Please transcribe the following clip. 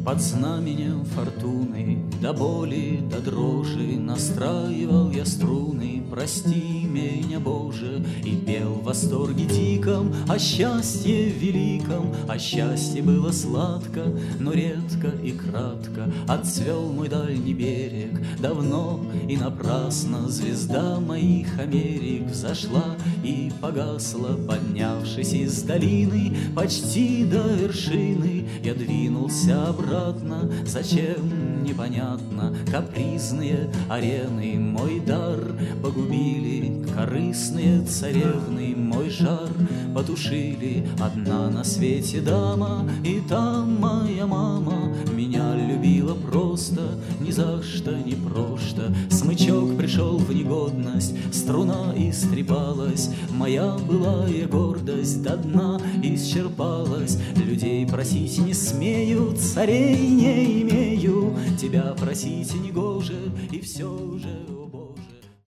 Под знаменем фортуны, до боли, до дрожи настраивал я струны. Прости меня, Боже, и пел в восторге диком о счастье великом. А счастье было сладко, но редко и кратко. Отцвел мой дальний берег давно и напрасно. Звезда моих Америк взошла и погасла, поднявшись из долины почти до вершины. Я двинулся обратно, зачем, непонятно. Капризные арены мой дар погубили, корыстные царевны мой жар потушили. Одна на свете дама, и там моя мама меня любила просто, ни за что, ни прошто. Смычок пришел в негодность, струна истрепалась, моя былая гордость до дна исчерпалась. Людей просить не смею, царей не имею, тебя просить негоже, и все же